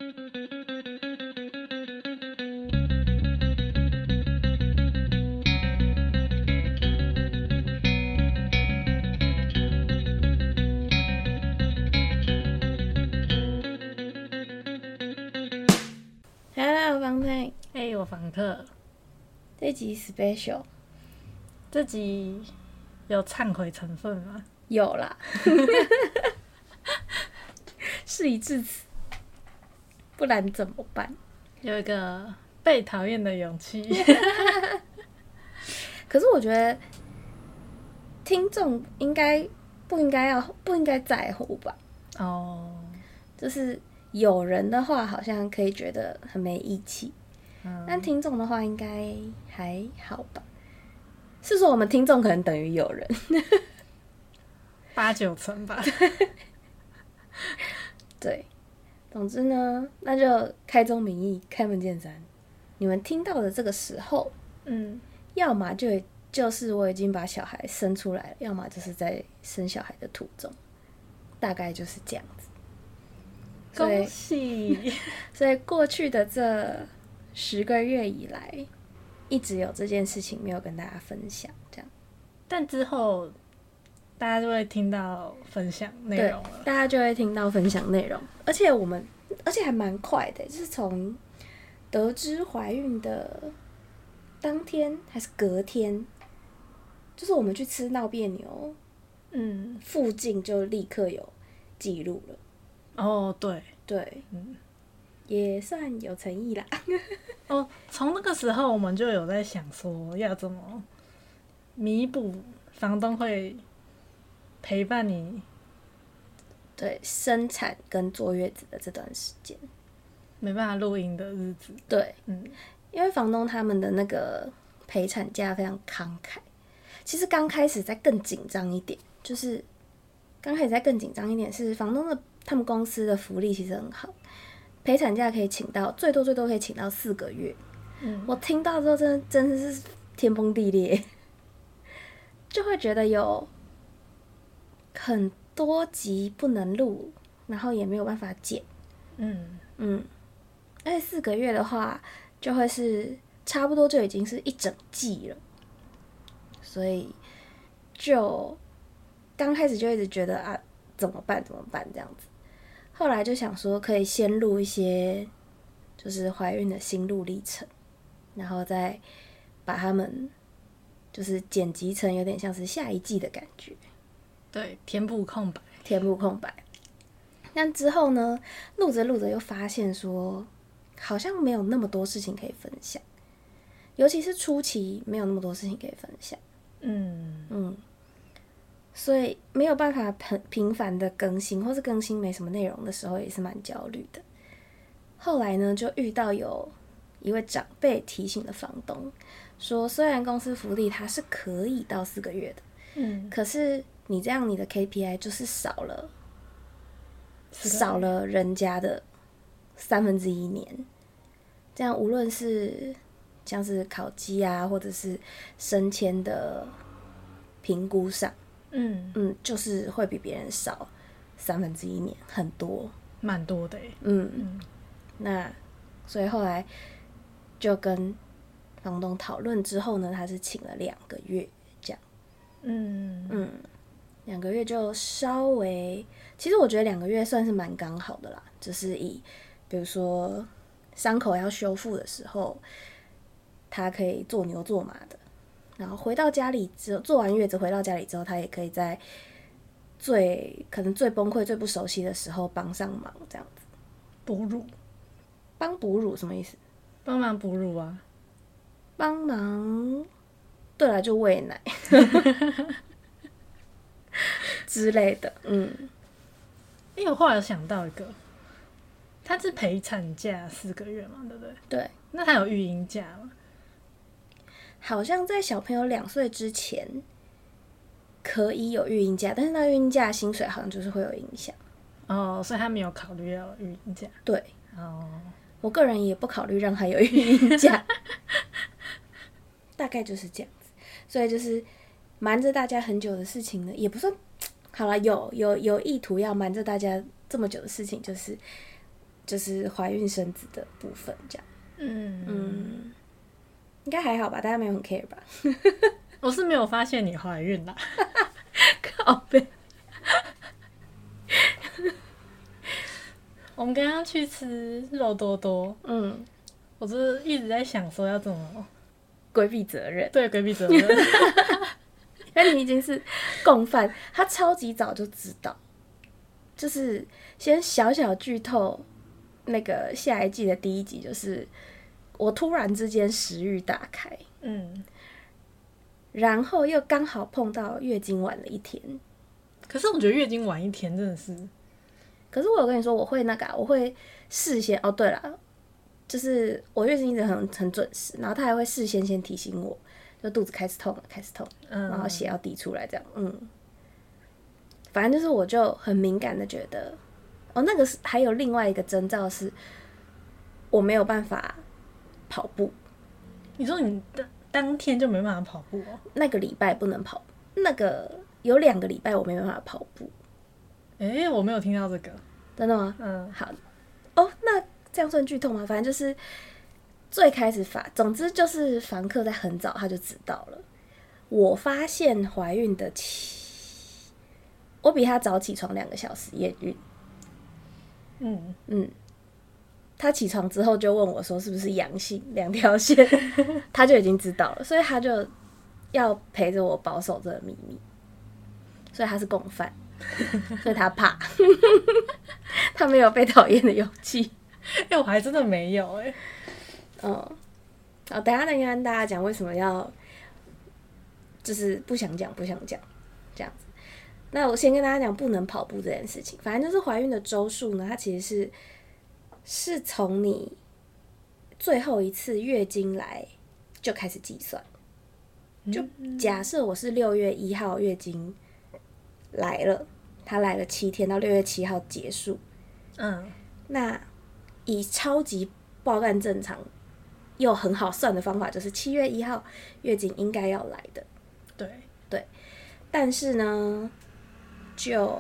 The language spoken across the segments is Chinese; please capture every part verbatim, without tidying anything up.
Hello， 房太， 嘿、我房客， 这集 special 这集有忏悔成分吗？ 有啦，事已至此，不然怎么办？ 有一个被讨厌的勇气。 可是我觉得听众应该不应该要不应该在乎吧？ 哦， 就是有人的话，好像可以觉得很没义气， 嗯， 但听众的话应该还好吧？是说我们听众可能等于有人， 八九成吧。 对。总之呢，那就开宗明义，开门见山。你们听到的这个时候， 嗯， 要么就就是我已经把小孩生出来了，要么就是在生小孩的途中，大概就是这样子。所以恭喜！ 所以过去的这十个月以来，一直有这件事情没有跟大家分享，这样。 但之后大家就会听到分享内容了， 大家就会听到分享内容，而且我们而且还蛮快的，就是从得知怀孕的当天还是隔天，就是我们去吃闹别扭， 嗯， 附近就立刻有记录了。 哦，对， 对， 嗯， 也算有诚意啦。 哦，从那个时候我们就有在想说要怎么弥补房东会陪伴你， 对，生产跟坐月子的这段时间， 没办法录音的日子。 对， 嗯， 因为房东他们的那个陪产假非常慷慨。其实刚开始再更紧张一点，就是刚开始再更紧张一点是房东的他们公司的福利其实很好，陪产假可以请到最多最多可以请到四个月。 嗯， 我听到之后真的真的是天崩地裂，就会觉得有很多集不能录，然后也没有办法剪。 嗯嗯，而且四个月的话，就会是差不多就已经是一整季了，所以就刚开始就一直觉得啊，怎么办怎么办这样子。后来就想说，可以先录一些就是怀孕的心路历程，然后再把它们就是剪辑成有点像是下一季的感觉， 对，填补空白， 填补空白。但之后呢，录着录着又发现说，好像没有那么多事情可以分享，尤其是初期没有那么多事情可以分享。 嗯嗯，所以没有办法很频繁的更新，或是更新没什么内容的时候，也是蛮焦虑的。后来呢，就遇到有一位长辈提醒了房东，说虽然公司福利它是可以到四个月的， 嗯， 可是你这样你的 K P I 就是少了少了人家的三分之一年，这样无论是像是考绩啊，或者是升迁的评估上， 嗯嗯，就是会比别人少三分之一年，很多， 蛮多的耶。 嗯， 嗯那所以后来就跟房东讨论之后呢，他是请了两个月这样， 嗯嗯，两个月就稍微，其实我觉得两个月算是蛮刚好的啦，就是以比如说伤口要修复的时候，他可以做牛做马的，然后回到家里之后，做完月子回到家里之后，他也可以在最可能最崩溃、最不熟悉的时候帮上忙，这样子。 哺乳， 帮哺乳什么意思？ 帮忙哺乳啊。 帮忙，对了，就喂奶之类的。嗯， 因为我后来有想到一个，他是陪产假四个月嘛，对不对？ 对。 那他有育婴假吗？ 好像在小朋友两岁之前可以有育婴假，但是那育婴假薪水好像就是会有影响。 哦，所以他没有考虑要育婴假。 对， 哦， 我个人也不考虑让他有育婴假，大概就是这样子。所以就是瞒着大家很久的事情呢，也不算好啦，有有有意图要瞒着大家这么久的事情，就是就是怀孕生子的部分这样。 嗯嗯，应该还好吧，大家没有很 care 吧？ 我是没有发现你怀孕啦。 靠背。 我们刚刚去吃肉多多， 嗯， 我就是一直在想说要怎么规避责任。 对规避责任。 因为你已经是共犯，他超级早就知道。就是先小小剧透，那个下一季的第一集就是我突然之间食欲大开， 嗯， 然后又刚好碰到月经晚了一天。 可是我觉得月经晚一天真的是， 可是我有跟你说我会那个、啊，我会事先哦，对了，就是我月经一直很很准时，然后他还会事先先提醒我，就肚子开始痛了，开始痛， 嗯， 然后血要滴出来这样，嗯，反正就是我就很敏感的觉得，哦，那个是还有另外一个征兆是，我没有办法跑步。 你说你当当天就没办法跑步哦？ 那个礼拜不能跑，那个有两个礼拜我没办法跑步。 哎、欸，我没有听到这个， 真的吗？ 嗯， 好，哦，那这样算剧透吗？反正就是最开始发，总之就是房客在很早他就知道了。我发现怀孕的起，我比他早起床两个小时验孕。 嗯嗯，他起床之后就问我说是不是阳性，两条线，他就已经知道了，所以他就要陪着我保守这个秘密，所以他是共犯。所以他怕，他没有被讨厌的勇气。 哎、欸，我还真的没有哎、欸。 嗯，好，等一下再跟大家讲为什么要，就是不想讲，不想讲这样子。那我先跟大家讲不能跑步这件事情。反正就是怀孕的周数呢，它其实是是从你最后一次月经来就开始计算。就假设我是六月一号月经来了，他来了七天，到六月七号结束。 嗯， 那以超级爆干正常又很好算的方法，就是七月一号月经应该要来的。 对对，但是呢，就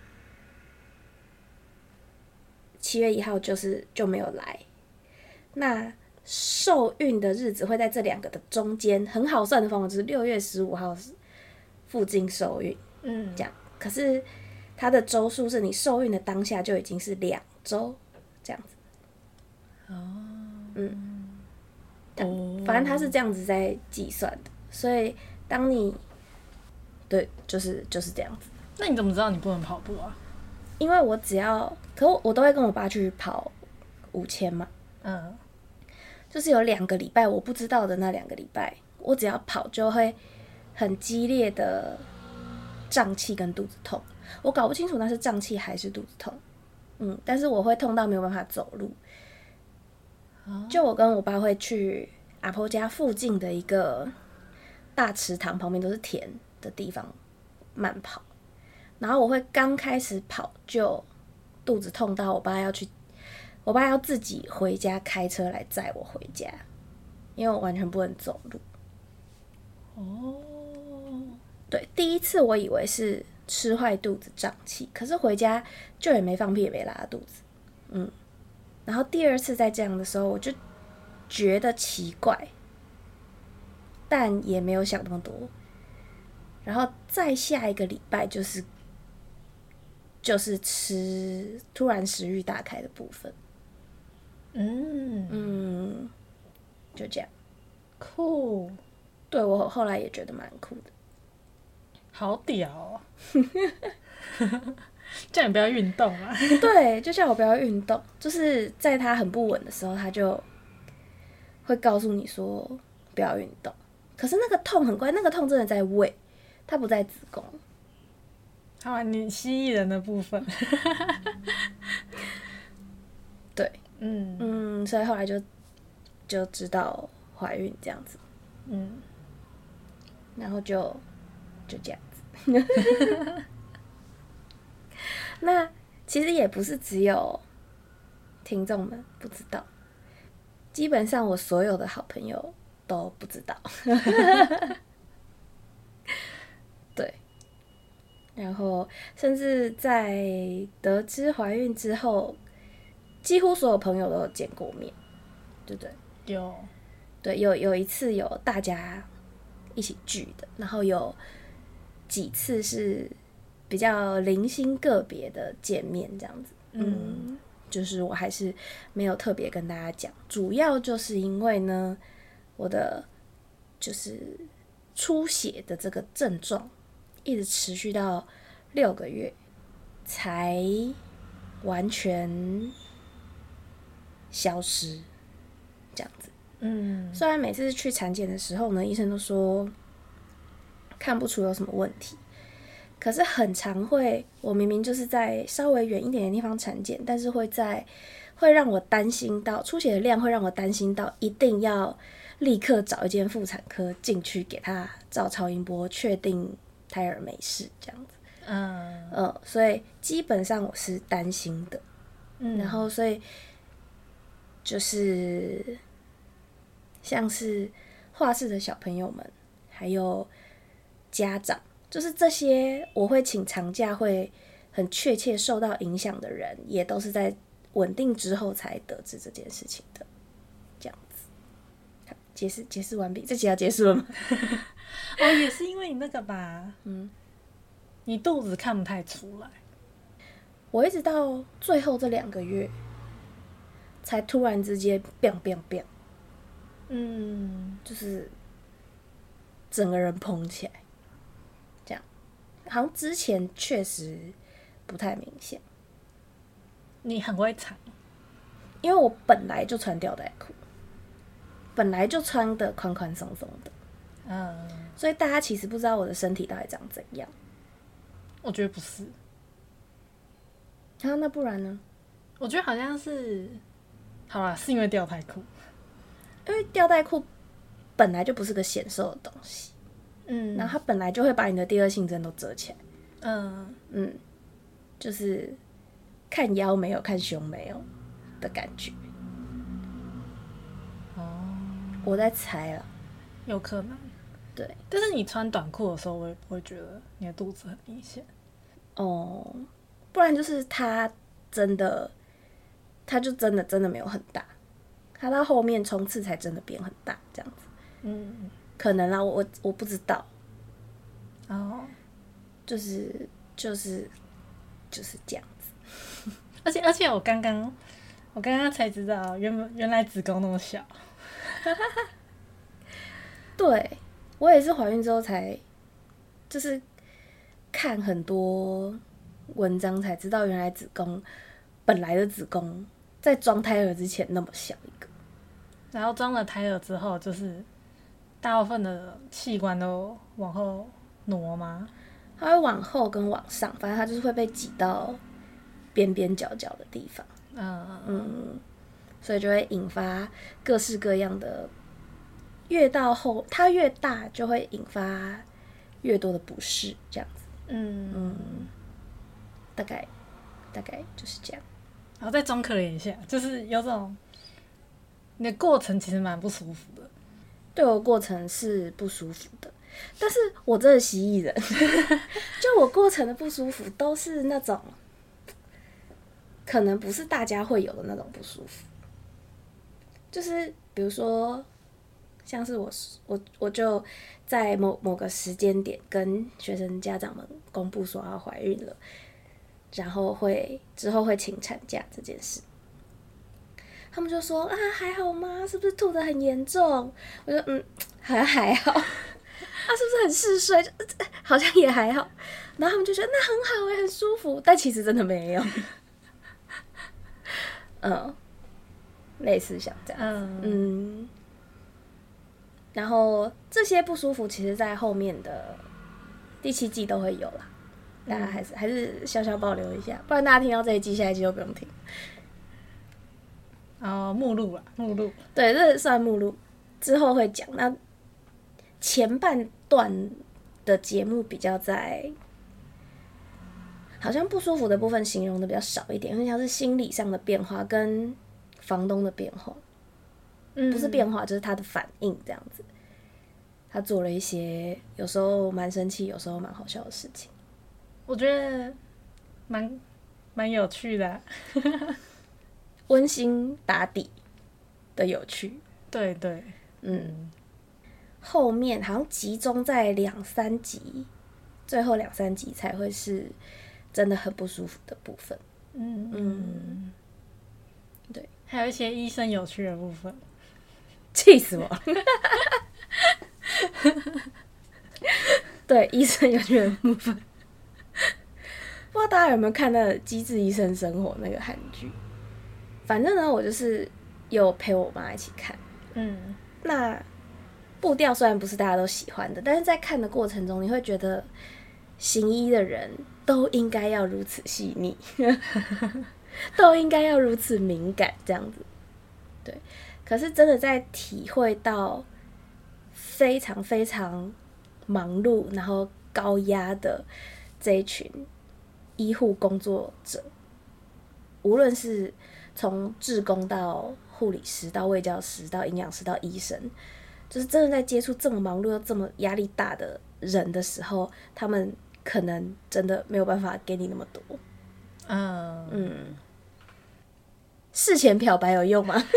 七月一号就是就没有来。那受孕的日子会在这两个的中间，很好算的方法就是六月十五号附近受孕。 嗯， 这样。可是它的周数是你受孕的当下就已经是两周这样子。 哦， 嗯， 哦， 反正它是这样子在计算的，所以当你对，就是就是这样子。 那你怎么知道你不能跑步啊？ 因为我只要，可我我都会跟我爸去跑五千嘛。 嗯， 就是有两个礼拜我不知道的那两个礼拜，我只要跑就会很激烈的胀气跟肚子痛，我搞不清楚那是胀气还是肚子痛，嗯，但是我会痛到没有办法走路。就我跟我爸会去阿婆家附近的一个大池塘，旁边都是田的地方慢跑，然后我会刚开始跑就肚子痛到我爸要去，我爸要自己回家开车来载我回家，因为我完全不能走路。 哦， 对，第一次我以为是吃坏肚子胀气，可是回家就也没放屁也没拉肚子，嗯。然后第二次在这样的时候，我就觉得奇怪，但也没有想那么多。然后再下一个礼拜就是就是吃突然食欲大开的部分， 嗯嗯，就这样， 酷， 对我后来也觉得蛮酷的。 好屌哦！叫你不要运动啊！ 对，就叫我不要运动，就是在他很不稳的时候，他就会告诉你说不要运动。可是那个痛很怪，那个痛真的在胃，它不在子宫。 好啊，你蜥蜴人的部分。 对， 嗯嗯，所以后来就就知道怀孕这样子， 嗯， 然后就就这样子。那其实也不是只有听众们不知道，基本上我所有的好朋友都不知道。对，然后甚至在得知怀孕之后， 几乎所有朋友都有见过面，对不对？ 有， 对，有有一次有大家一起聚的，然后有几次是比较零星个别的见面这样子。嗯，就是我还是没有特别跟大家讲，主要就是因为呢，我的就是出血的这个症状一直持续到六个月才完全消失，这样子。 嗯， 虽然每次去产检的时候呢，医生都说看不出有什么问题，可是很常会，我明明就是在稍微远一点的地方产检，但是会在会让我担心到出血的量会让我担心到一定要立刻找一间妇产科进去给他照超音波，确定胎儿没事这样子。 嗯呃，所以基本上我是担心的， 嗯， 然后所以就是像是画室的小朋友们，还有家长，就是这些我会请长假会很确切受到影响的人，也都是在稳定之后才得知这件事情的，这样子。好，解释解释完毕，这集要结束了吗？ 哦，也是因为你那个吧，嗯，你肚子看不太出来， 我一直到最后这两个月，才突然之间 biang biang biang， 嗯， 就是整个人膨起来，这样，好像之前确实不太明显， 你很会藏， 因为我本来就穿吊带裤，本来就穿的宽宽松松的， 嗯， 所以大家其实不知道我的身体到底长怎样。 我觉得不是， 啊，那不然呢？ 我觉得好像是，好啦，是因为吊带裤， 因为吊带裤本来就不是个显瘦的东西， 嗯， 然后它本来就会把你的第二性征都遮起来， 嗯嗯，就是看腰没有看胸没有的感觉。 哦， 我在猜了， 有可能， 对， 但是你穿短裤的时候，我也不会觉得你的肚子很明显， 哦，不然就是它真的，它就真的真的没有很大，它到后面冲刺才真的变很大，这样子， 嗯， 可能啦，我我我不知道， 哦， 就是就是就是这样子。 而且而且我刚刚我刚刚才知道，原原来子宫那么小， 对，我也是怀孕之后才，就是看很多文章才知道，原来子宫本来的子宫在装胎儿之前那么小一个。 然后装了胎儿之后，就是大部分的器官都往后挪吗？ 它会往后跟往上，反正它就是会被挤到边边角角的地方， 嗯嗯，所以就会引发各式各样的，越到后它越大就会引发越多的不适，这样子， 嗯嗯， 大概大概就是这样。 然后再装可怜一下，就是有种你的过程其实蛮不舒服的。 对我过程是不舒服的，但是我真的蜥蜴人，就我过程的不舒服都是那种，可能不是大家会有的那种不舒服，就是比如说，像是我我我就在某某个时间点跟学生家长们公布说要怀孕了，然后会之后会请产假这件事。他们就说啊，还好吗？是不是吐得很严重？我说嗯，好像还好。啊，是不是很嗜睡？就好像也还好。然后他们就觉得那很好哎，很舒服。但其实真的没有。嗯，类似像这样子。 嗯嗯。然后这些不舒服，其实在后面的第七季都会有啦。大家还是、嗯、还是小小保留一下，不然大家听到这一季，下一季就不用听。 哦，目录啦，目录。 对，这算目录，之后会讲。那前半段的节目比较在，好像不舒服的部分形容的比较少一点，很像是心理上的变化跟房东的变化，嗯，不是变化，就是他的反应这样子。他做了一些有时候蛮生气，有时候蛮好笑的事情， 我觉得蛮蛮有趣的、啊。 温馨打底的有趣。 对对， 嗯，后面好像集中在两三集，最后两三集才会是真的很不舒服的部分。 嗯嗯，对， 还有一些医生有趣的部分， 气死我了！对，医生有趣的部分，不知道大家有没有看那个《机智医生生活》那个韩剧？反正呢，我就是有陪我妈一起看。 嗯， 那步调虽然不是大家都喜欢的，但是在看的过程中，你会觉得行医的人都应该要如此细腻，都应该要如此敏感，这样子。对，可是真的在体会到非常非常忙碌，然后高压的这一群医护工作者，无论是从志工到护理师到卫教师到营养师到医生，就是真的在接触这么忙碌又这么压力大的人的时候，他们可能真的没有办法给你那么多。 嗯嗯，事前漂白有用吗？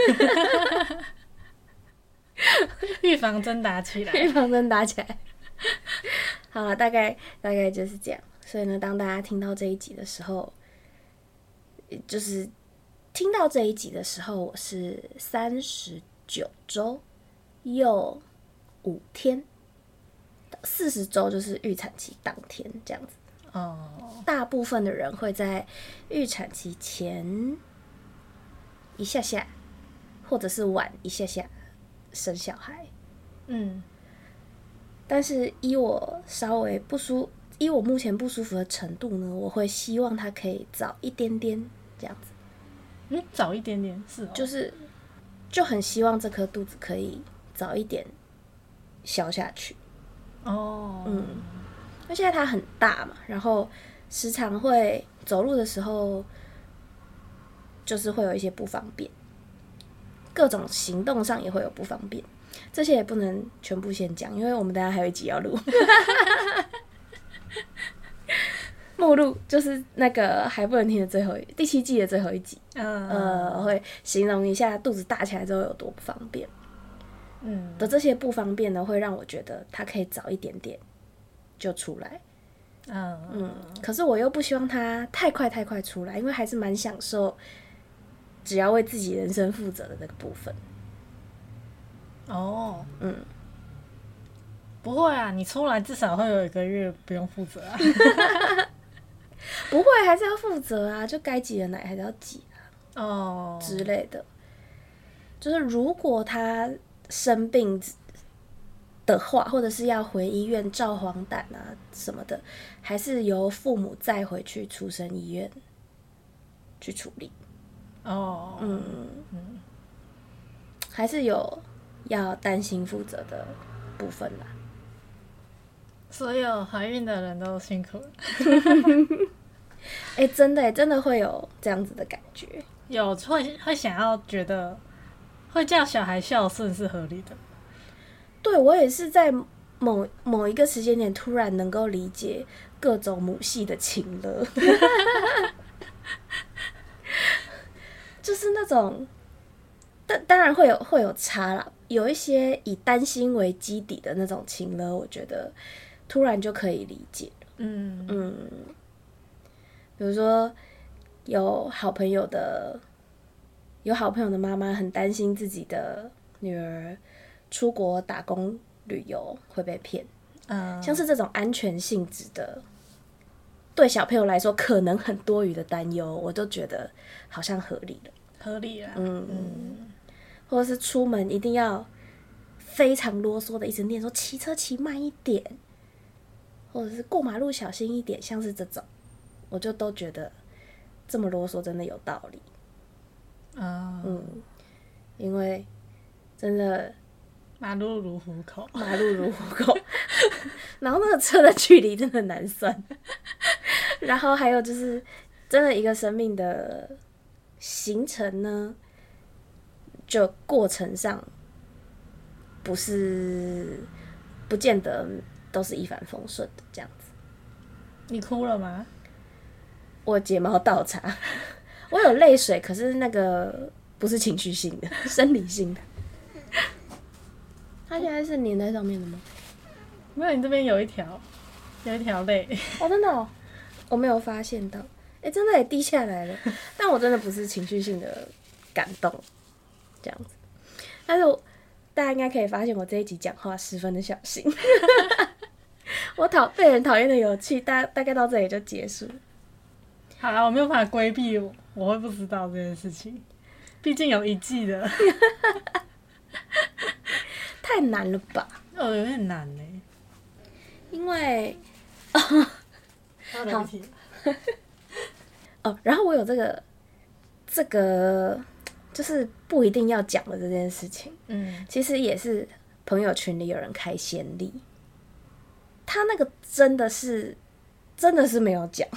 预防针打起来， 预防针打起来。好了，大概大概就是这样。所以呢，当大家听到这一集的时候，就是听到这一集的时候，我是三十九周又五天，四十周就是预产期当天这样子。 哦， 大部分的人会在预产期前一下下，或者是晚一下下生小孩。 嗯， 但是依我稍微不舒，依我目前不舒服的程度呢，我会希望他可以早一点点这样子。 嗯，早一点点是哦， 就是就很希望这颗肚子可以早一点消下去。 哦， 嗯，因为现在它很大嘛，然后时常会走路的时候就是会有一些不方便，各种行动上也会有不方便，这些也不能全部先讲，因为我们等一下还有一集要录。目录就是那个还不能听的最后一第七季的最后一集， 嗯呃，会形容一下肚子大起来之后有多不方便。 嗯的这些不方便呢，会让我觉得它可以早一点点就出来。 嗯嗯，可是我又不希望它太快太快出来，因为还是蛮享受只要为自己人生负责的那个部分。 哦， 嗯， 不会啊，你出来至少会有一个月不用负责啊。 不会，还是要负责啊，就该挤的奶还是要挤啊哦， 之类的。就是如果他生病的话，或者是要回医院照黄疸啊什么的，还是由父母再回去出生医院去处理。 哦， 嗯嗯，还是有要担心负责的部分啦。 所有怀孕的人都辛苦了。 哎、欸，真的、欸，真的会有这样子的感觉。 有会会想要觉得会叫小孩孝顺是合理的。 对，我也是在某某一个时间点突然能够理解各种母系的情勒，就是那种，但当然会有会有差啦。有一些以担心为基底的那种情勒，我觉得突然就可以理解了。 嗯嗯，比如说有好朋友的有好朋友的妈妈很担心自己的女儿出国打工旅游会被骗， 嗯， 像是这种安全性质的，对小朋友来说可能很多余的担忧，我都觉得好像合理了。 合理啊。 嗯， 嗯， 或者是出门一定要非常啰嗦的一直念说骑车骑慢一点，或者是过马路小心一点，像是这种，我就都觉得这么啰嗦真的有道理。 嗯嗯，因为真的马路如虎口， 马路如虎口，然后那个车的距离真的难算，然后还有就是真的一个生命的行程呢，就过程上不是不见得都是一帆风顺的这样子。 你哭了吗？ 我睫毛倒插， 我有泪水，可是那个不是情绪性的，生理性的。它现在是粘在上面的吗？ 没有，你这边有一条，有一条泪。 哦，真的哦，我没有发现到。哎、欸，真的也滴下来了，但我真的不是情绪性的感动，这样子。但是我大家应该可以发现，我这一集讲话十分的小心。我讨被人讨厌的勇气，大大概到这里就结束了。 好啦，我没有办法规避我，我会不知道这件事情，毕竟有一季的。 太难了吧？ 哦，有点难呢。 因为， 好， 哦，然后我有这个这个就是不一定要讲的这件事情， 嗯， 其实也是朋友群里有人开先例，他那个真的是真的是没有讲，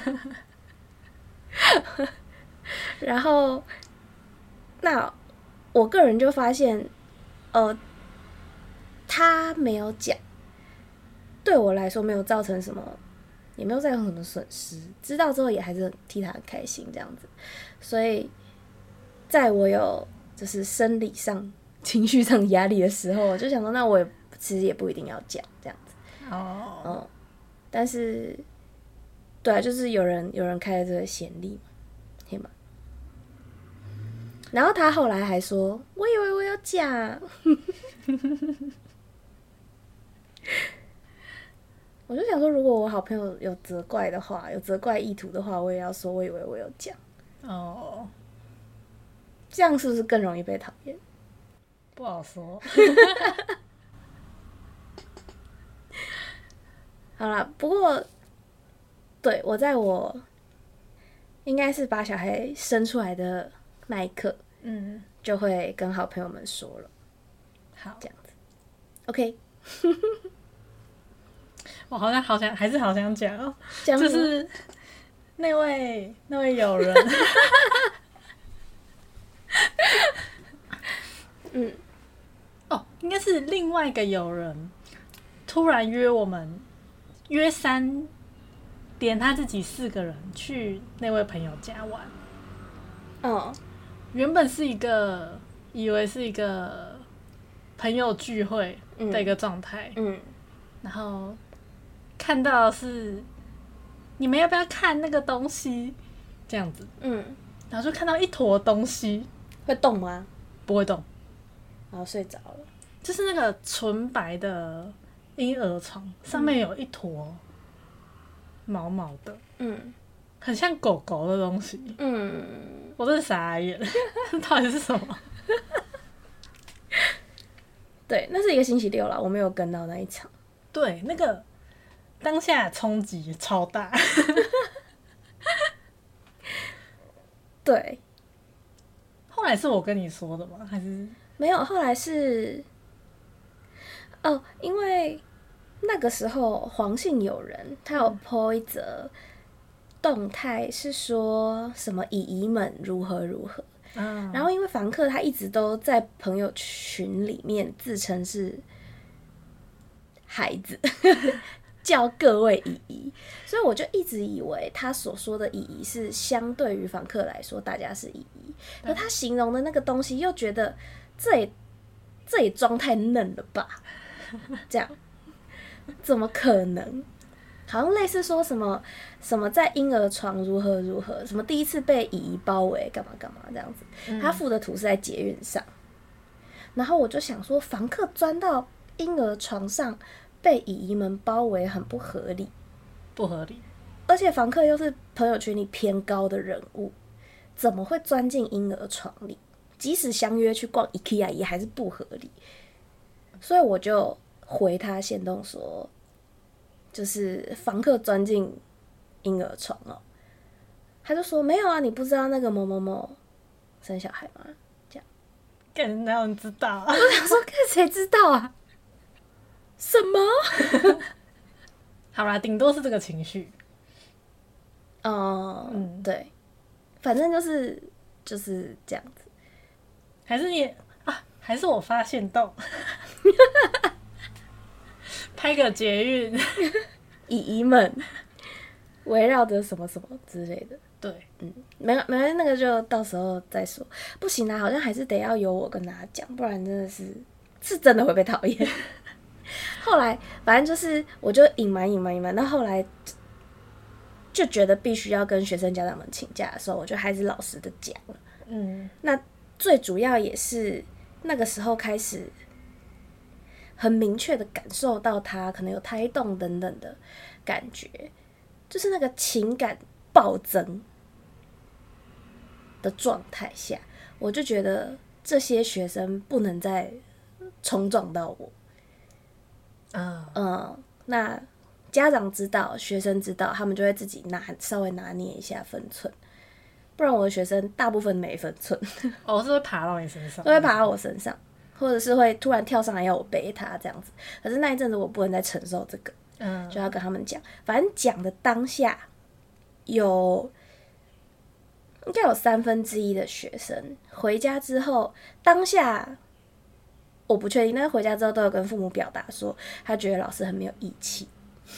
然后那我个人就发现，呃，他没有讲，对我来说没有造成什么。也没有造成什么损失，知道之后也还是很替他很开心这样子，所以在我有就是生理上、情绪上压力的时候，我就想说，那我也其实也不一定要讲这样子。 哦， 嗯，但是对啊，就是有人有人开了这个先例嘛，对吗？然后他后来还说，我以为我有讲。我就想说，如果我好朋友有责怪的话，有责怪意图的话，我也要说，我以为我有讲。 哦， 这样是不是更容易被讨厌？ 不好说。 好啦，不过，对，我在我应该是把小孩生出来的那一刻， 嗯， 就会跟好朋友们说了。 好， 这样子 ，OK。 我好像好想，还是好想讲哦， 讲就是那位那位友人， 嗯， 哦，应该是另外一个友人，突然约我们约三，连他自己四个人去那位朋友家玩。 哦， 原本是一个以为是一个朋友聚会的一个状态， 嗯， 然后。看到的是你们要不要看那个东西？这样子， 嗯， 然后就看到一坨东西， 会动吗？ 不会动， 然后睡着了。 就是那个纯白的婴儿床，上面有一坨毛毛的， 嗯， 很像狗狗的东西。 嗯， 我真的傻眼，到底是什么？ 对，那是一个星期六啦，我没有跟到那一场。 对，那个。当下冲击超大， 对。 后来是我跟你说的吗？还是没有？后来是哦，因为那个时候黄姓友人他有 po 一则动态，是说什么姨姨们如何如何。嗯，然后因为房客他一直都在朋友群里面自称是孩子。叫各位姨姨，所以我就一直以为他所说的姨姨是相对于访客来说，大家是姨姨，可他形容的那个东西又觉得这也这也装太嫩了吧？这样怎么可能？好像类似说什么什么在婴儿床如何如何，什么第一次被姨姨包围干嘛干嘛这样子。嗯、他附的图是在捷运上，然后我就想说，房客钻到婴儿床上。被姨姨们包围很不合理， 不合理， 而且房客又是朋友圈里偏高的人物，怎么会钻进婴儿床里？即使相约去逛 IKEA 也还是不合理，所以我就回他限动说，就是房客钻进婴儿床哦，他就说没有啊，你不知道那个某某某生小孩吗？这样， 干哪有人知道啊？ 我想说，看谁知道啊？什么？ 好啦，顶多是这个情绪。 哦、嗯，对，反正就是就是这样子。 还是你啊？还是我发现到，拍个捷运， 姨姨们围绕着什么什么之类的。 对， 嗯，没没关系，那个就到时候再说。不行啊，好像还是得要由我跟他讲，不然真的是是真的会被讨厌。后来反正就是我就隐瞒隐瞒隐瞒，到后来就觉得必须要跟学生家长们请假的时候，我就还是老实的讲了。 嗯， 那最主要也是那个时候开始很明确的感受到他可能有胎动等等的感觉，就是那个情感暴增的状态下，我就觉得这些学生不能再冲撞到我。 嗯嗯，那家长知道，学生知道，他们就会自己拿稍微拿捏一下分寸，不然我的学生大部分没分寸， 哦，是会爬到你身上， 都会爬到我身上，或者是会突然跳上来要我背他这样子。可是那一阵子我不能再承受这个， 嗯， 就要跟他们讲。反正讲的当下有应该有三分之一的学生回家之后，当下我不确定，但是回家之后都有跟父母表达说，他觉得老师很没有义气，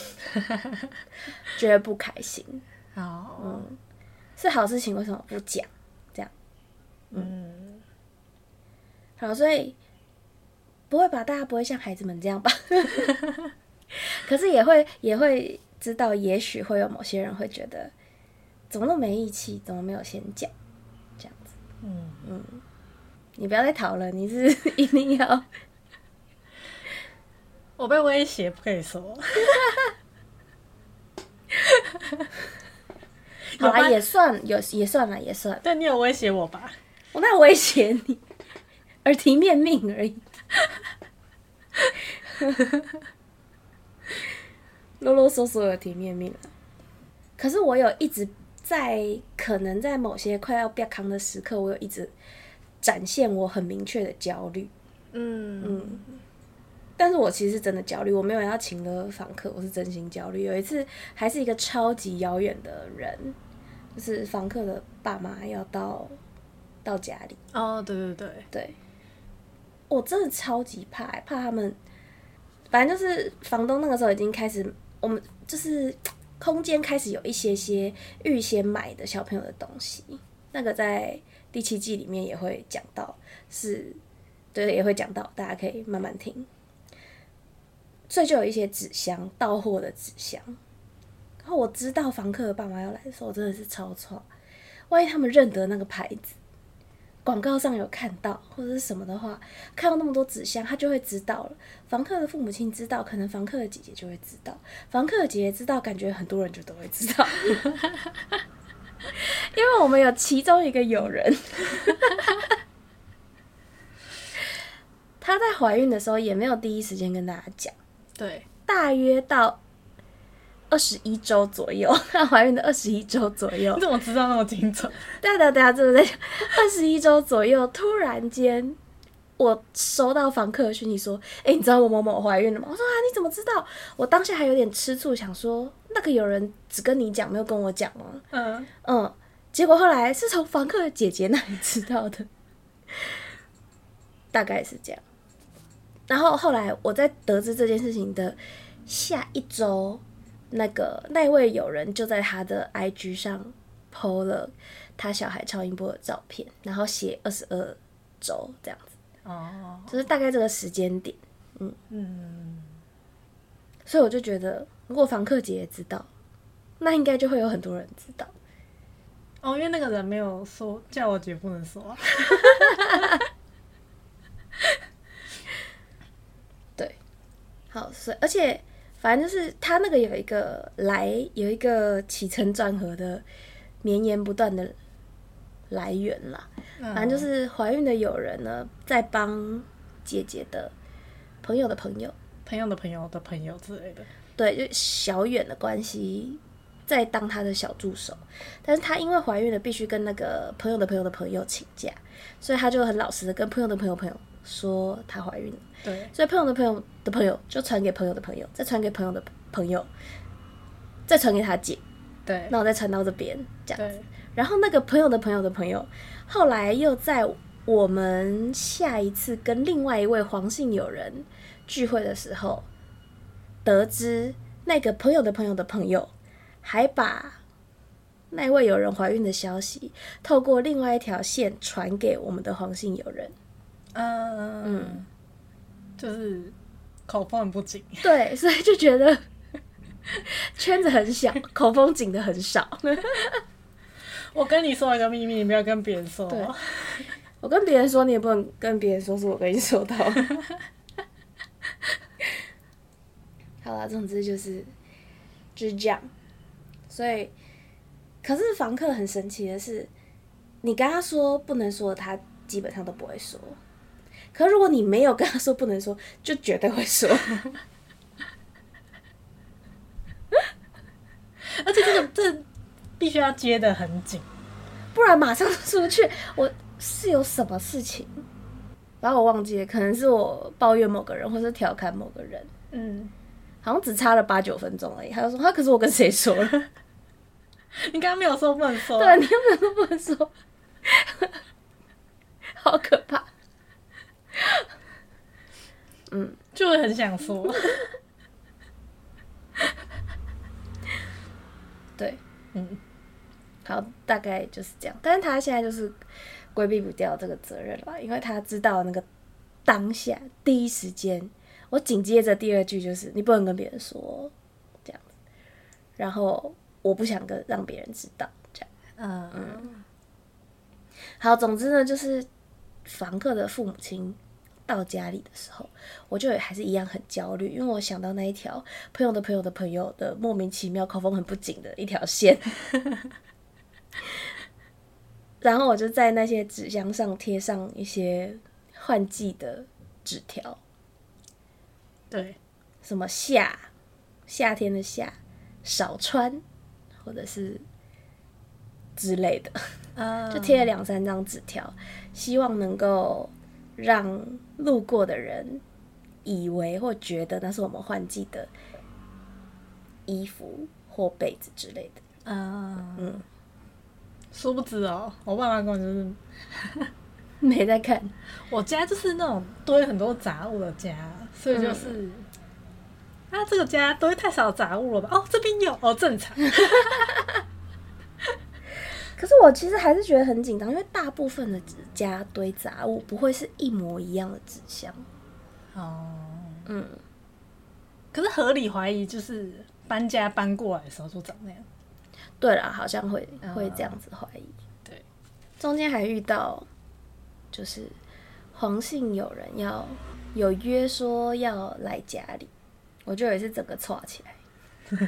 觉得不开心。 好， 嗯，是好事情为什么不讲？这样， 嗯， 好，所以不会吧？大家不会像孩子们这样吧？可是也会也会知道，也许会有某些人会觉得，怎么那么没义气？怎么没有先讲？这样子， 嗯嗯，你不要再逃了，你是一定要。 我被威胁不可以说。 好啦，也算有，也算了，也算。 对，你有威胁我吧？ 我哪有威胁你？耳提面命而已。啰啰嗦嗦耳提面命了。可是我有一直在，可能在某些快要变康的时刻，我有一直展现我很明确的焦虑。 嗯嗯，但是我其实是真的焦虑，我没有要请了访客，我是真心焦虑。有一次还是一个超级遥远的人，就是访客的爸妈要到到家里。 哦，对对对， 对，我真的超级怕，怕他们。反正就是房东那个时候已经开始，我们就是空间开始有一些些预先买的小朋友的东西，那个在第七季里面也会讲到，是，对，也会讲到，大家可以慢慢听。所以就有一些纸箱，到货的纸箱。然后我知道房客的爸妈要来的时候，我真的是超错，万一他们认得那个牌子。广告上有看到或者是什么的话，看到那么多纸箱，他就会知道了。房客的父母亲知道，可能房客的姐姐就会知道，房客的姐姐知道，感觉很多人就都会知道。因为我们有其中一个友人，她在怀孕的时候也没有第一时间跟大家讲， 对， 大约到二十一周左右，她怀孕的二十一周左右。 你怎么知道那么清楚？ 对对对啊，真的在二十一周左右，突然间我收到房客的讯息说：“哎、欸，你知道我某某怀孕了吗？”我说：“啊，你怎么知道？”我当下还有点吃醋，想说那个有人只跟你讲，没有跟我讲吗？ 嗯嗯，结果后来是从房客的姐姐那里知道的，大概是这样。然后后来我在得知这件事情的下一周，那个那位友人就在他的 I G 上 po 了他小孩超音波的照片，然后写二十二周这样子， 哦， 就是大概这个时间点，嗯嗯， 所以我就觉得，如果房客姐也知道，那应该就会有很多人知道。 哦，因为那个人没有说叫我姐不能说、啊。 对，好，所以而且反正就是他那个有一个来有一个起承转合的绵延不断的来源啦。 嗯、 反正就是怀孕的友人呢，在帮姐姐的朋友的朋友、 朋友的朋友的朋友之类的， 对，就小远的关系，在当他的小助手。但是他因为怀孕了，必须跟那个朋友的朋友的朋友请假，所以他就很老实的跟朋友的朋友朋友说她怀孕了。 对， 所以朋友的朋友的朋友就传给朋友的朋友，再传给朋友的朋友，再传给他姐， 对， 那我再传到这边这样子。 对， 然后那个朋友的朋友的朋友，后来又在我们下一次跟另外一位黄姓友人聚会的时候，得知那个朋友的朋友的朋友还把那一位友人怀孕的消息，透过另外一条线传给我们的黄姓友人。 嗯嗯，就是口风很不紧。 对，所以就觉得圈子很小，口风紧的很少。 我跟你说一个秘密，你不要跟别人说。 对，我跟别人说，你也不能跟别人说是我跟你说到。好啦，总之就是就是这样。所以，可是房客很神奇的是，你跟他说不能说，他基本上都不会说。可是如果你没有跟他说不能说，就绝对会说。 而且这个这必须要接得很紧， 不然马上出去。我是有什么事情，然后我忘记了，可能是我抱怨某个人，或是调侃某个人。 嗯， 好像只差了八九分钟而已。他就说：“他可是我跟谁说了？ 你刚刚没有说不能说。” 对，你有没有说不能说？好可怕。嗯， 就会很想说。 对， 嗯， 好，大概就是这样。但是他现在就是规避不掉这个责任了，因为他知道那个当下第一时间，我紧接着第二句就是你不能跟别人说这样子，然后我不想跟让别人知道这样。 嗯嗯，好，总之呢，就是房客的父母亲到家里的时候，我就还是一样很焦虑，因为我想到那一条朋友的朋友的朋友的莫名其妙口风很不紧的一条线。然后我就在那些纸箱上贴上一些换季的纸条， 对， 什么夏夏天的夏少穿，或者是之类的， 嗯， 就贴了两三张纸条，希望能够让路过的人以为或觉得那是我们换季的衣服或被子之类的。 嗯嗯， 殊不知哦，我爸妈根本就是没在看。 我家就是那种堆很多杂物的家，所以就是、嗯、啊，这个家堆太少杂物了吧？哦，这边有哦，正常。 可是我其实还是觉得很紧张，因为大部分的纸家堆杂物不会是一模一样的纸箱。 哦， 嗯， 可是合理怀疑就是搬家搬过来的时候就长那样。 对啦，好像会会这样子怀疑。 对， 中间还遇到就是黄姓友人要有约说要来家里，我就也是整个错起来，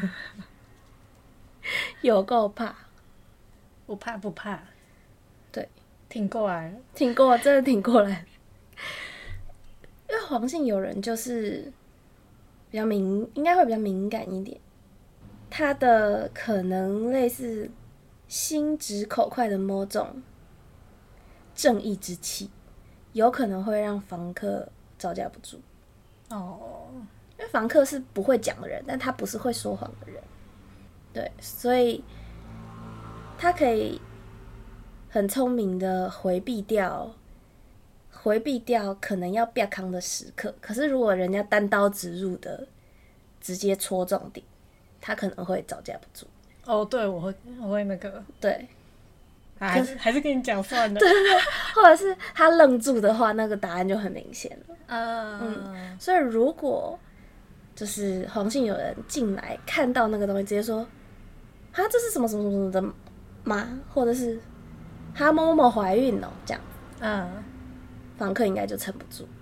有够怕。 不怕不怕， 对， 挺过来了， 挺过，真的挺过来。因为黄姓友人就是比较敏，应该会比较敏感一点。他的可能类似心直口快的某种正义之气，有可能会让房客招架不住。 哦， 因为房客是不会讲的人，但他不是会说谎的人，对，所以他可以很聪明的回避掉，回避掉可能要变康的时刻。可是如果人家单刀直入的直接戳重点，他可能会招架不住。 哦，对，我会，我会那个， 对， 还是还是跟你讲算了。 对对，或者是他愣住的话，那个答案就很明显了。 嗯嗯，所以如果就是黄姓有人进来看到那个东西，直接说：“啊，这是什么什么什么的吗？”或者是“他某某某怀孕哦”，这样， 嗯， 房客应该就撑不住。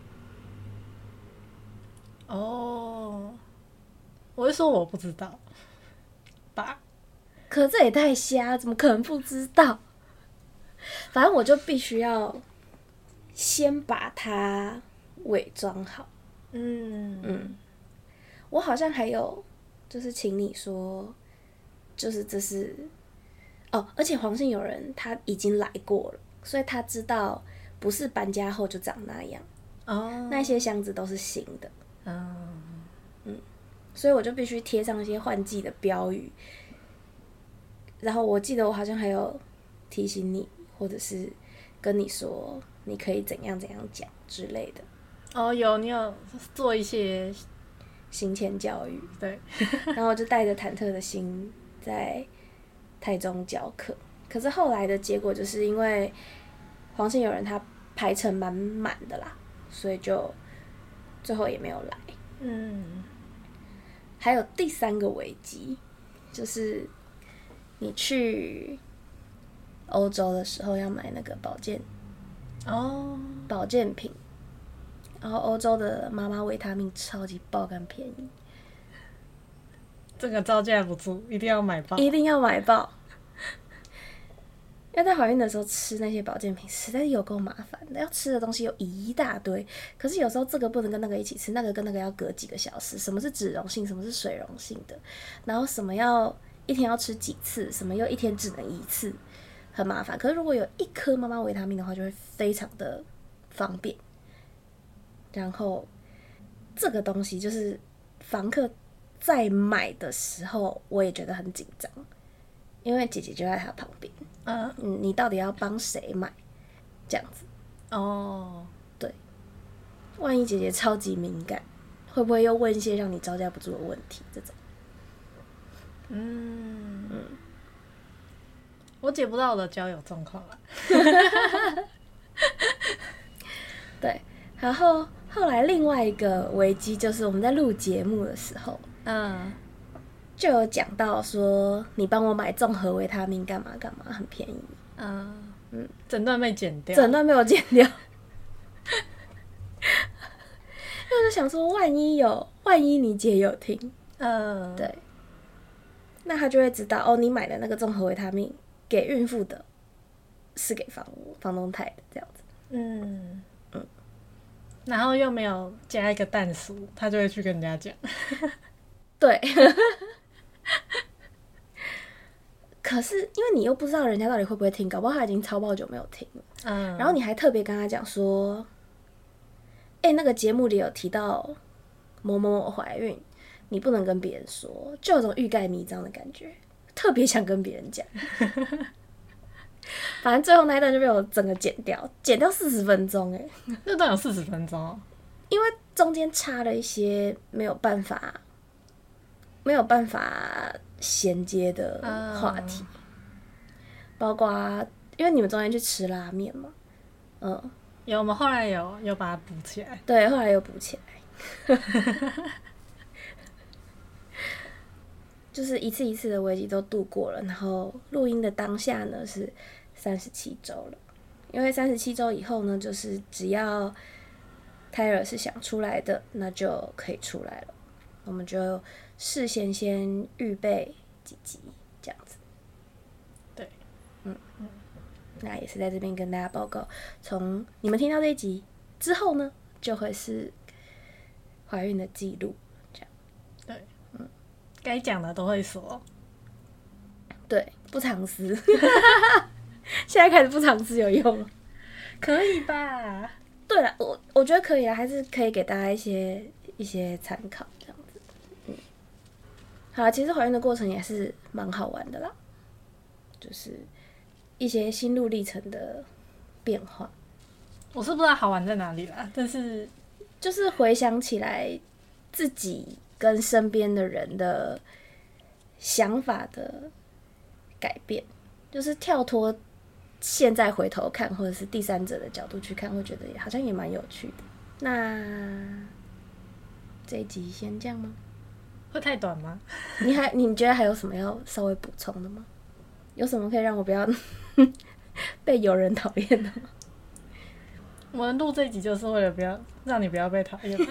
哦，我会说我不知道吧？ 可这也太瞎，怎么可能不知道？反正我就必须要先把它伪装好。 嗯嗯，我好像还有就是请你说，就是这是哦，而且黄姓友人他已经来过了，所以他知道不是搬家后就长那样。 哦， 那些箱子都是新的。 嗯嗯，所以我就必须贴上一些换季的标语。然后我记得我好像还有提醒你，或者是跟你说你可以怎样怎样讲之类的。 哦，有你有做一些行前教育， 对， 然后我就带着忐忑的心在台中教课。可是后来的结果就是因为黄姓友人他排程蛮满的啦，所以就最后也没有来。 嗯， 还有第三个危机，就是你去欧洲的时候要买那个保健哦， 保健品，然后欧洲的妈妈维他命超级爆肝便宜， 这个招架不住，一定要买爆， 一定要买爆。因为在怀孕的时候吃那些保健品实在是有够麻烦的，要吃的东西有一大堆，可是有时候这个不能跟那个一起吃，那个跟那个要隔几个小时，什么是脂溶性，什么是水溶性的，然后什么要一天要吃几次，什么又一天只能一次，很麻烦。可是如果有一颗妈妈维他命的话，就会非常的方便。然后这个东西就是房客在买的时候，我也觉得很紧张，因为姐姐就在他旁边。 嗯， 嗯，你到底要帮谁买？这样子， 哦， 对，万一姐姐超级敏感，会不会又问一些让你招架不住的问题？这种， 嗯嗯，我姐不知道我的交友状况了。 对，然后后来另外一个危机就是我们在录节目的时候， 嗯， 就有讲到说你帮我买综合维他命干嘛干嘛，很便宜。 嗯嗯，整段被剪掉， 整段没有剪掉。因为我就想说，万一有，万一你姐有听， 嗯， 对，那她就会知道哦，你买的那个综合维他命给孕妇的，是给房房东太的这样子。 嗯嗯，然后又没有加一个蛋酥，他就会去跟人家讲。 对。可是因为你又不知道人家到底会不会听，搞不好他已经超爆久没有听了。嗯，然后你还特别跟他讲说，哎、欸，那个节目里有提到某某某怀孕，你不能跟别人说，就有种欲盖弥彰的感觉，特别想跟别人讲。反正最后那一段就被我整个剪掉，剪掉四十分钟，哎， 那段有四十分钟， 因为中间插了一些没有办法，没有办法衔接的话题， uh, 包括因为你们中间去吃拉面嘛，嗯， 有，我们后来有有把它补起来， 对，后来又补起来，就是一次一次的危机都度过了，然后录音的当下呢是三十七周了，因为三十七周以后呢，就是只要胎儿是想出来的，那就可以出来了，我们就事先先预备几集这样子， 对， 嗯嗯，那也是在这边跟大家报告，从你们听到这一集之后呢，就会是怀孕的记录，这样， 对，嗯，该讲的都会说， 对，不藏私，现在开始不藏私有用了， 可以吧？ 对了，我我觉得可以啊，还是可以给大家一些一些参考。好啦，其实怀孕的过程也是蛮好玩的啦，就是一些心路历程的变化。 我是不知道好玩在哪里啦，但是就是回想起来自己跟身边的人的想法的改变，就是跳脱现在回头看，或者是第三者的角度去看，会觉得好像也蛮有趣的。那这一集先这样吗？ 会太短吗？ 你还你觉得还有什么要稍微补充的吗？有什么可以让我不要被有人讨厌的吗？ 我们录这一集就是为了不要让你不要被讨厌。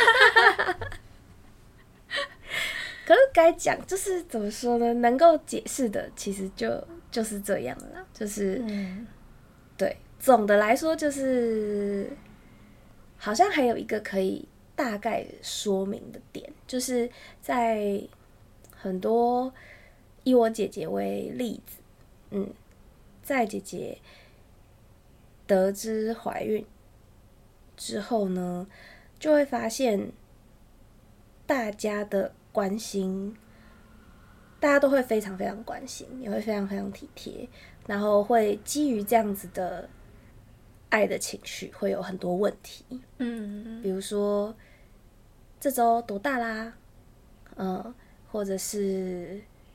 可是该讲就是怎么说呢？能够解释的其实就就是这样了啦，就是、嗯、对，总的来说就是好像还有一个可以大概说明的点，就是在很多以我姐姐为例子，嗯，在姐姐得知怀孕之后呢，就会发现大家的关心，大家都会非常非常关心，也会非常非常体贴，然后会基于这样子的爱的情绪，会有很多问题，嗯，比如说这周多大啦，嗯，或者是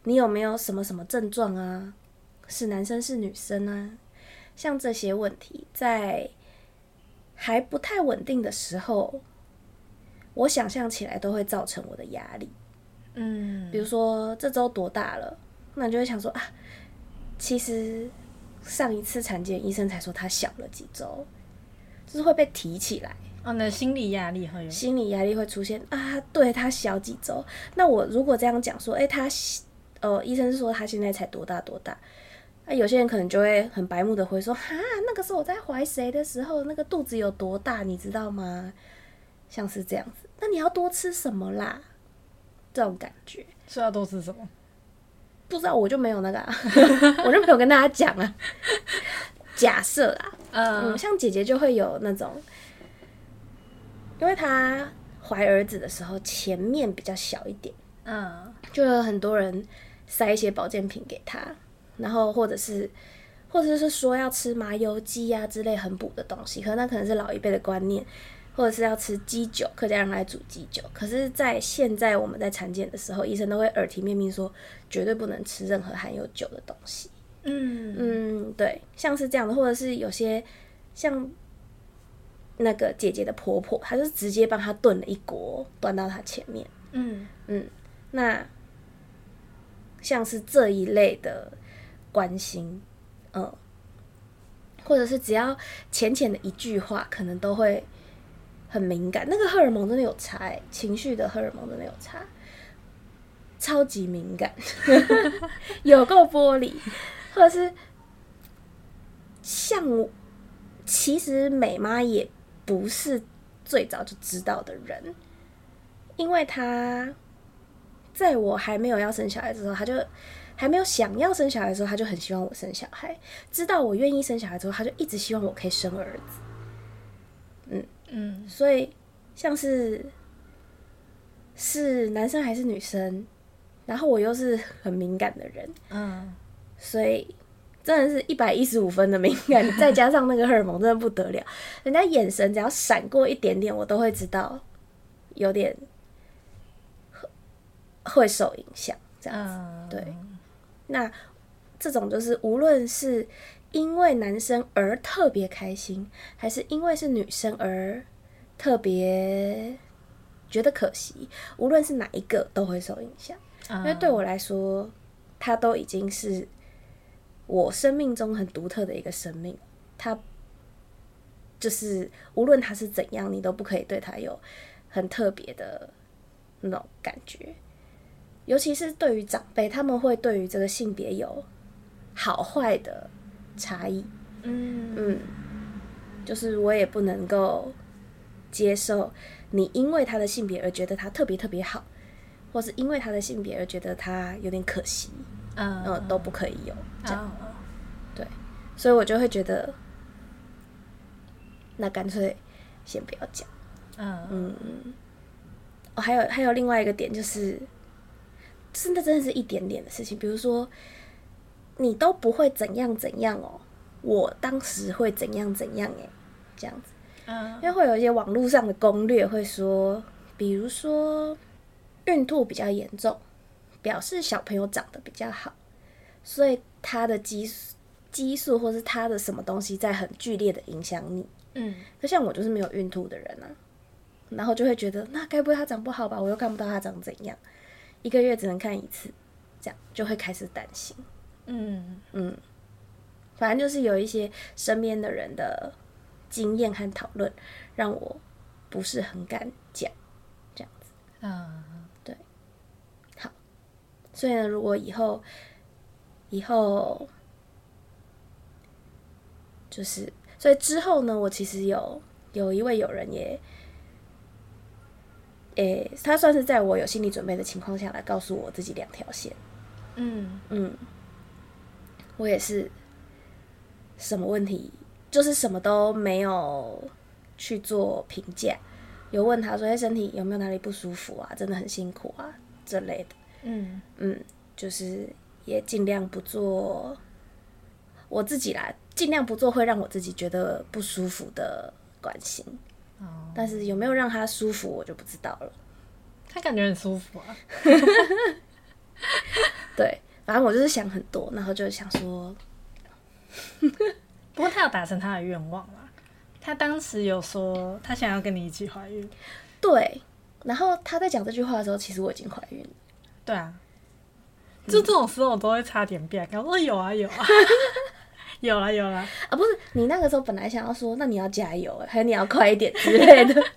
你有没有什么什么症状啊？是男生是女生啊？像这些问题，在还不太稳定的时候，我想象起来都会造成我的压力。 嗯， 比如说这周多大了，那你就会想说啊，其实上一次产检医生才说他小了几周，就是会被提起来。 哦，你的心理压力会有， 心理压力会出现啊，对他小几周。那我如果这样讲说，哎、欸，他呃，医生是说他现在才多大多大，那、啊、有些人可能就会很白目的会说，哈，那个时候我在怀谁的时候，那个肚子有多大，你知道吗？像是这样子，那你要多吃什么啦？这种感觉是要多吃什么？ 不知道，我就没有那个、啊，我就没有跟大家讲啊。假设啦，嗯, 嗯，像姐姐就会有那种。因为她怀儿子的时候前面比较小一点，嗯，就有很多人塞一些保健品给她，然后或者是或者是说要吃麻油鸡啊之类很补的东西，可能那可能是老一辈的观念，或者是要吃鸡酒，客家人来煮鸡酒。可是，在现在我们在产检的时候，医生都会耳提面命说，绝对不能吃任何含有酒的东西。嗯嗯，对，像是这样的，或者是有些像。那个姐姐的婆婆，她就直接帮她炖了一锅，端到她前面。嗯嗯，那像是这一类的关心，嗯，或者是只要浅浅的一句话，可能都会很敏感。那个荷尔蒙真的有差、欸，情绪的荷尔蒙真的有差，超级敏感，有够玻璃，或者是像我，其实美妈也。不是最早就知道的人，因为他在我还没有要生小孩的时候，他就还没有想要生小孩的时候，他就很希望我生小孩。知道我愿意生小孩之后，他就一直希望我可以生儿子。嗯嗯，所以像是是男生还是女生，然后我又是很敏感的人，嗯，所以。真的是一百一十五分的敏感，再加上那个荷尔蒙，真的不得了。人家眼神只要闪过一点点，我都会知道有点会受影响。这样子，嗯、对。那这种就是无论是因为男生而特别开心，还是因为是女生而特别觉得可惜，无论是哪一个都会受影响。嗯、因为对我来说，他都已经是。我生命中很独特的一个生命，他就是无论他是怎样，你都不可以对他有很特别的那种感觉。尤其是对于长辈，他们会对于这个性别有好坏的差异。嗯嗯，就是我也不能够接受你因为他的性别而觉得他特别特别好，或是因为他的性别而觉得他有点可惜。嗯, 嗯，都不可以有这样，嗯、对，所以我就会觉得，那干脆先不要讲。嗯嗯，哦，还有还有另外一个点就是，真的真的是一点点的事情，比如说你都不会怎样怎样哦，我当时会怎样怎样哎，这样子。嗯，因为会有一些网絡上的攻略会说，比如说孕吐比较严重。表示小朋友长得比较好，所以他的激素、激素或是他的什么东西在很剧烈的影响你。嗯，可像我就是没有孕吐的人啊，然后就会觉得那该不会他长不好吧？我又看不到他长怎样，一个月只能看一次，这样就会开始担心。嗯嗯，反正就是有一些身边的人的经验和讨论，让我不是很敢讲，这样子。嗯。所以呢，如果以后以后就是，所以之后呢，我其实有有一位友人也，诶、欸，他算是在我有心理准备的情况下来告诉我自己两条线。嗯嗯，我也是，什么问题就是什么都没有去做评价，有问他说：“哎，身体有没有哪里不舒服啊？真的很辛苦啊之类的。”嗯嗯，就是也尽量不做我自己啦，尽量不做会让我自己觉得不舒服的关心。哦，但是有没有让他舒服，我就不知道了。 他感觉很舒服啊。 对，反正我就是想很多，然后就想说， 不过他有达成他的愿望啦。他当时有说他想要跟你一起怀孕。 对，然后他在讲这句话的时候，其实我已经怀孕了。 对啊，就这种时候我都会差点变，我说有啊有啊，有啦有啦啊，不是你那个时候本来想要说，那你要加油，还有你要快一点之类的。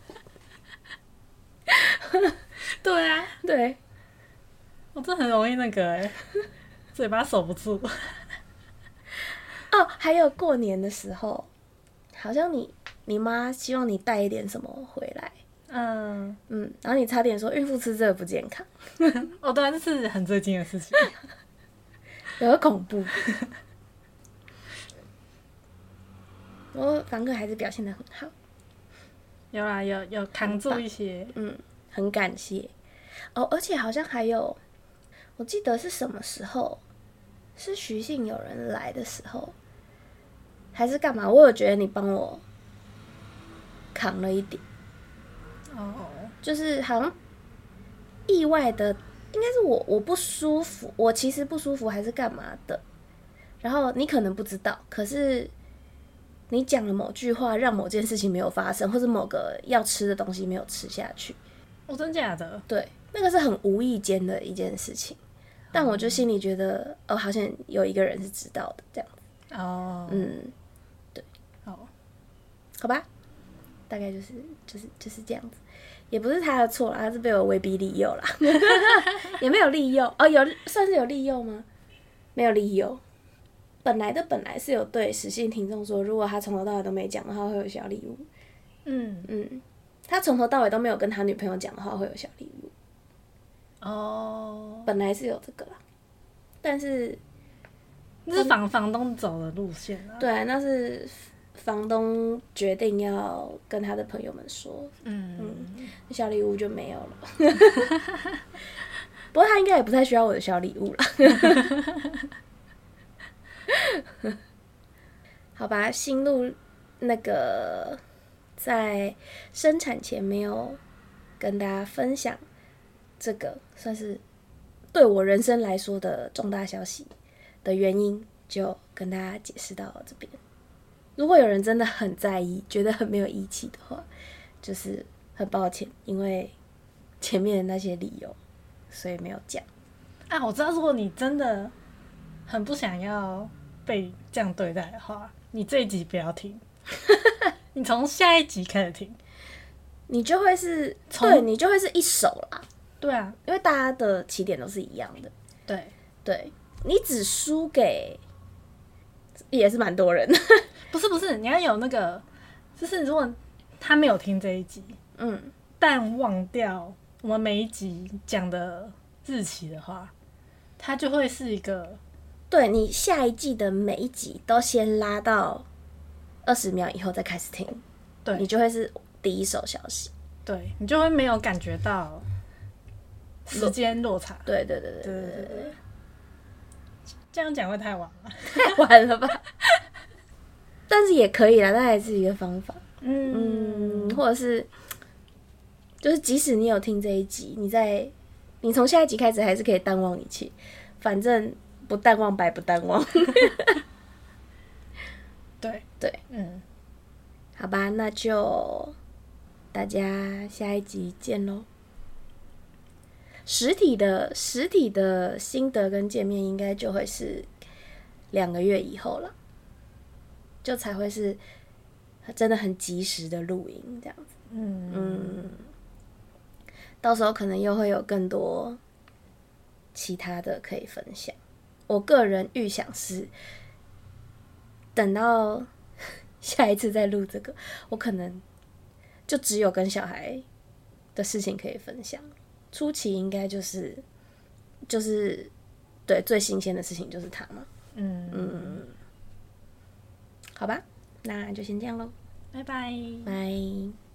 对啊， 对， 我真的很容易那个哎、欸，嘴巴守不住。 哦，还有过年的时候，好像你你妈希望你带一点什么回来， 嗯嗯，然后你差点说孕妇吃这个不健康， 哦对啊，这是很最近的事情。 有点恐怖。不过凡哥还是表现得很好， 有啦有有扛住一些， 嗯，很感谢哦，而且好像还有，我记得是什么时候，是徐姓有人来的时候，还是干嘛？我有觉得你帮我扛了一点， 哦， 就是好像意外的，应该是我我不舒服，我其实不舒服还是干嘛的，然后你可能不知道，可是你讲了某句话，让某件事情没有发生，或是某个要吃的东西没有吃下去。 哦真假的？ 对，那个是很无意间的一件事情，但我就心里觉得，哦，好像有一个人是知道的，这样子。 哦， 嗯，对， 哦， 好吧，大概就是就是就是这样子，也不是他的错啦，他是被我威逼利诱啦，也没有利诱哦，有算是有利诱吗？没有利诱。本来的本来是有对实信听众说，如果他从头到尾都没讲的话，会有小礼物。 嗯嗯，他从头到尾都没有跟他女朋友讲的话，会有小礼物。 哦， 本来是有这个啦，但是那是房房东走的路线啊。 对，那是房东决定要跟他的朋友们说， 嗯嗯，小礼物就没有了。不过他应该也不太需要我的小礼物啦。好吧，新路那个在生产前没有跟大家分享这个算是对我人生来说的重大消息的原因，就跟大家解释到这边。如果有人真的很在意，觉得很没有义气的话，就是很抱歉，因为前面的那些理由，所以没有讲。 啊，我知道，如果你真的很不想要被这样对待的话，你这一集不要听，你从下一集开始听， 你就会是对你就会是一手啦。 对啊， 因为大家的起点都是一样的。 对， 对，你只输给也是蛮多人的。 不是不是，你要有那个，就是如果他没有听这一集， 嗯， 但忘掉我们每一集讲的日期的话，它就会是一个， 对，你下一季的每一集都先拉到二十秒以后再开始听， 对你就会是第一手消息。 对你就会没有感觉到时间落差。 对对对对对对对对对对，这样讲会太晚了。 太晚了吧？但是也可以啦，那还是一个方法。 嗯嗯，或者是就是即使你有听这一集，你在你从下一集开始还是可以淡忘一切，反正不淡忘白不淡忘。 对对， 嗯， 好吧，那就大家下一集见咯。实体的实体的心得跟见面应该就会是两个月以后了，就才会是真的很及时的录音这样子。 嗯嗯，到时候可能又会有更多其他的可以分享。我个人预想是，等到下一次再录这个，我可能就只有跟小孩的事情可以分享。初期应该就是就是对最新鲜的事情就是他嘛。 嗯嗯，好吧，那就先这样咯， 拜拜。 拜。